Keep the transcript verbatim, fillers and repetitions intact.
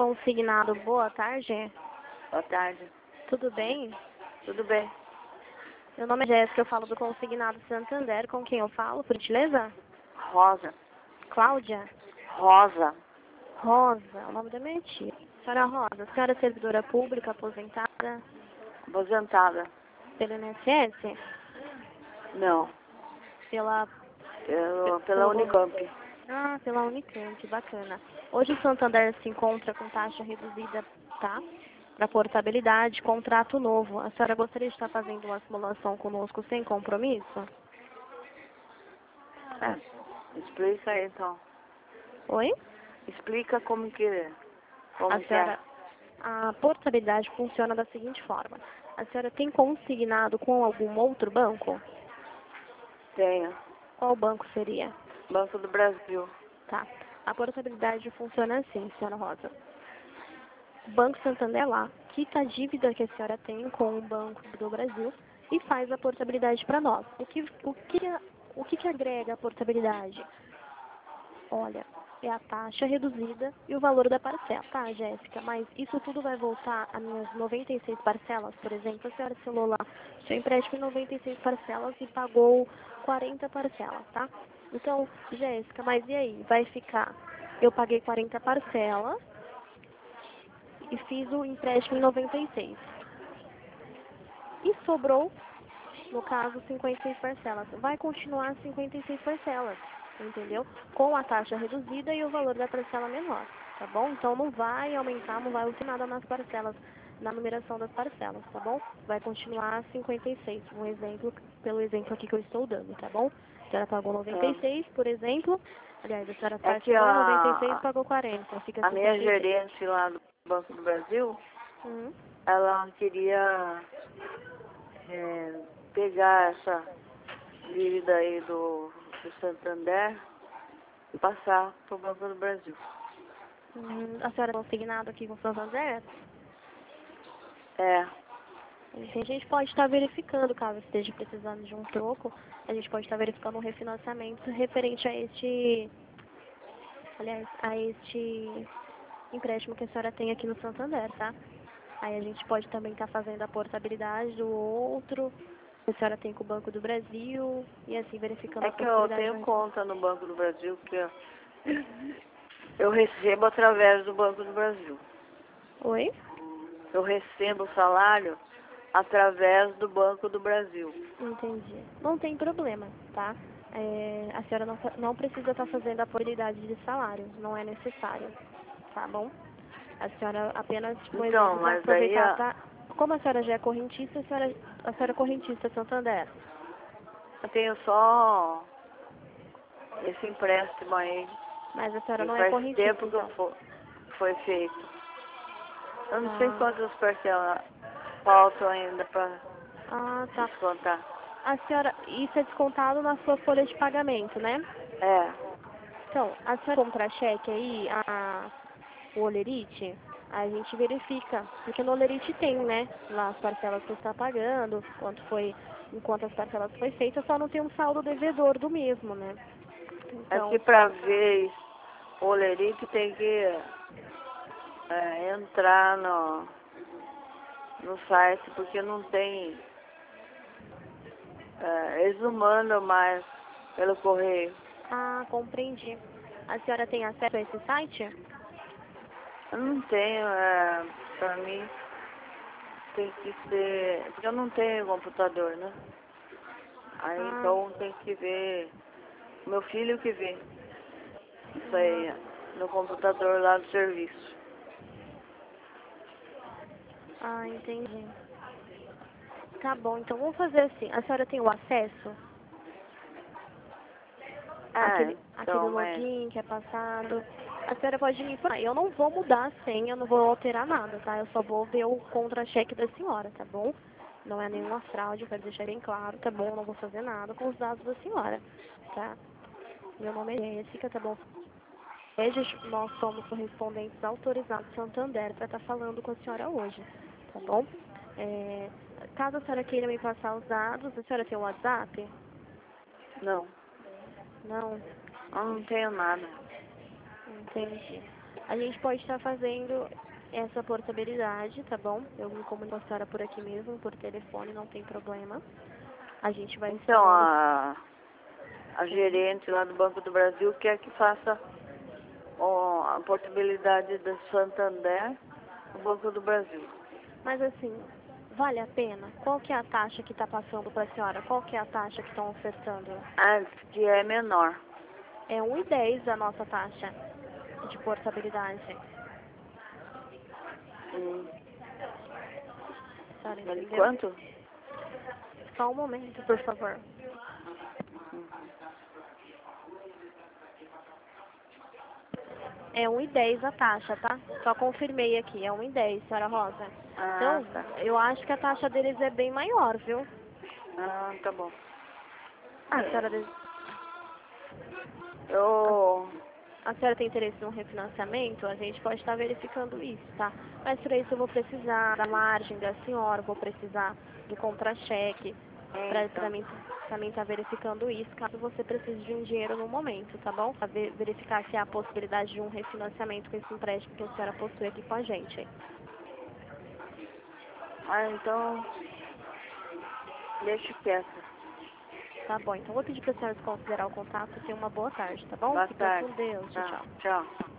Consignado, boa tarde. Boa tarde. Tudo bem? Tudo bem? Meu nome é Jéssica, eu falo do Consignado Santander. Com quem eu falo, por gentileza? Rosa. Cláudia? Rosa. Rosa, é o nome da minha tia. Senhora Rosa, a senhora é servidora pública, aposentada Aposentada. pelo I N S S? Não. Pela... Pelo, pe- pela pelo governo. Unicamp. Ah, pela Unicamp, bacana. Hoje o Santander se encontra com taxa reduzida, tá? Para portabilidade, contrato novo. A senhora gostaria de estar fazendo uma simulação conosco sem compromisso? É. Explica aí, então. Oi? Explica como que, como A que é. senhora, a portabilidade funciona da seguinte forma. A senhora tem consignado com algum outro banco? Tenho. Qual banco seria? Banco do Brasil. Tá. A portabilidade funciona assim, senhora Rosa. O Banco Santander lá quita a dívida que a senhora tem com o Banco do Brasil e faz a portabilidade para nós. O que, o, que, o que que agrega a portabilidade? Olha, é a taxa reduzida e o valor da parcela, tá, Jéssica? Mas isso tudo vai voltar a minhas noventa e seis parcelas, por exemplo. A senhora selou lá seu empréstimo em noventa e seis parcelas e pagou quarenta parcelas, tá? Então, Jéssica, mas e aí? Vai ficar, eu paguei quarenta parcelas e fiz o empréstimo em noventa e seis. E sobrou, no caso, cinquenta e seis parcelas. Vai continuar cinquenta e seis parcelas, entendeu? Com a taxa reduzida e o valor da parcela menor, tá bom? Então não vai aumentar, não vai alterar nada nas parcelas, na numeração das parcelas, tá bom? Vai continuar cinquenta e seis, um exemplo, pelo exemplo aqui que eu estou dando, tá bom? A senhora pagou noventa e seis, por exemplo. Aliás, a senhora É que parcelou em noventa e seis e a, pagou quarenta, fica a minha cinquenta e seis. gerente lá do Banco do Brasil, Uhum. ela queria é, pegar essa dívida aí do, do Santander e passar pro Banco do Brasil. Hum, a senhora é consignado aqui com o Santander? É. A gente pode estar verificando, caso esteja precisando de um troco, a gente pode estar verificando um refinanciamento referente a este, aliás, a este empréstimo que a senhora tem aqui no Santander, tá? Aí a gente pode também estar fazendo a portabilidade do outro, que a senhora tem com o Banco do Brasil, e assim verificando É a que eu possibilidade tenho de... conta no Banco do Brasil, que eu, eu recebo através do Banco do Brasil. Oi? Eu recebo o salário através do Banco do Brasil. Entendi. Não tem problema, tá? É, a senhora não, fa- não precisa estar fazendo a probabilidade de salário, não é necessário, tá bom? A senhora apenas, por Então, exemplo, para mas aí aproveitar, a- tá? Como a senhora já é correntista, a senhora, a senhora é correntista Santander. eu tenho só esse empréstimo aí, Mas a senhora que não é faz correntista, tempo que eu então. fo- foi feito. Eu não sei Ah, quantas parcelas faltam ainda para ah, tá. descontar. A senhora, isso é descontado na sua folha de pagamento, né? É, Então, a senhora compra cheque aí, a, o Olerite, a gente verifica, porque no Olerite tem, né, lá as parcelas que você está pagando, quanto foi, enquanto as parcelas foi feitas, só não tem um saldo devedor do mesmo, né? é que Então, para ver o Olerite tem que é, entrar no, no site, porque não tem. É, eles não mandam mais pelo correio. ah, compreendi. A senhora tem acesso a esse site? Eu não tenho, é, pra mim tem que ser. Porque eu não tenho computador, né? Aí Ah, então tem que ver. Meu filho que vê. Isso ah, aí no computador lá do serviço. ah, entendi. Tá bom, então vamos fazer assim. A senhora tem o acesso? Ah, Aquele, aquele então, mas. login que é passado. A senhora pode me informar. Eu não vou mudar a senha, eu não vou alterar nada, tá? Eu só vou ver o contra-cheque da senhora, tá bom? Não é nenhuma fraude, eu quero deixar bem claro, tá bom? Eu não vou fazer nada com os dados da senhora, tá? Meu nome é Jéssica, tá bom? Hoje nós somos correspondentes autorizados do Santander para estar falando com a senhora hoje, tá bom? É, caso a senhora queira me passar os dados, a senhora tem o WhatsApp? Não, Não? eu não tenho nada. Entendi. A gente pode estar fazendo essa portabilidade, tá bom? Eu me comunico com a senhora por aqui mesmo, por telefone, não tem problema. A gente vai Então, estar... a, a gerente lá do Banco do Brasil quer que faça ó, a portabilidade do Santander no Banco do Brasil. Mas assim, vale a pena? Qual que é a taxa que está passando para a senhora? Qual que é a taxa que estão ofertando? Antes que é menor. É um e dez a nossa taxa de portabilidade. Hum. A senhora Vale entendeu? quanto? Só um momento, por favor. É um e dez a taxa, tá? Só confirmei aqui, é um e dez, senhora Rosa. Ah, Então, tá. eu acho que a taxa deles é bem maior, viu? Ah, tá bom. A senhora, des- Eu... a senhora tem interesse no refinanciamento? A gente pode estar verificando isso, tá? Mas para isso eu vou precisar da margem da senhora, vou precisar do contra-cheque, para Então, mim também estar verificando isso, caso você precise de um dinheiro no momento, tá bom? Para verificar se há a possibilidade de um refinanciamento com esse empréstimo que a senhora possui aqui com a gente. ah, então, deixa quieto. Tá bom, então vou pedir para a senhora desconsiderar o contato. Tenha uma boa tarde, tá bom? Boa Fica com tarde. Deus. Tchau, Tá, tchau. tchau.